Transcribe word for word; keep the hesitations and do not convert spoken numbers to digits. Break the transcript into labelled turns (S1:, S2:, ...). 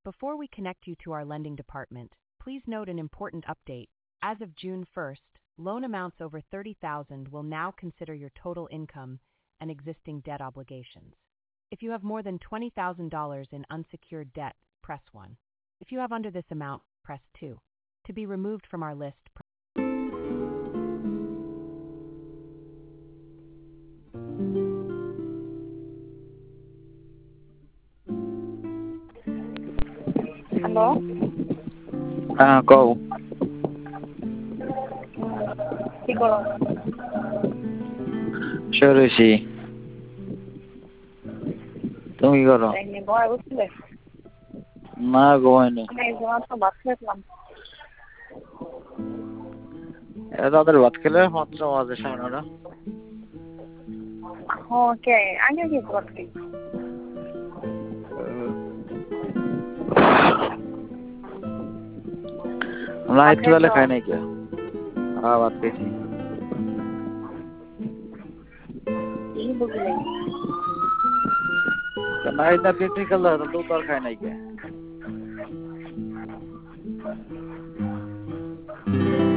S1: Before we connect you to our lending department, please note an important update. As of June first, loan amounts over thirty thousand dollars will now consider your total income and existing debt obligations. If you have more than twenty thousand dollars in unsecured debt, press one. If you have under this amount, press two. To be removed from our list, press
S2: Hello?
S3: Ah, go.
S2: কি করো?
S3: শুরুছি তুমি কি করো?
S2: এমনি বয় বুঝলে?
S3: না ঘুমাইনি।
S2: আমি এই তো ভাত খেলাম।
S3: এরা তাদের ভাত খেলে মাত্র বাজে সাড়ে নটা।
S2: ওকে, আগে কি করতে?
S3: আমরা একটু বেলা খাই নাই কে? হ্যাঁ ভাত খেয়েছি।
S2: এই বুঝলে?
S3: নাই না পিকনিক খেলা তো তো আর খাই নাই কে?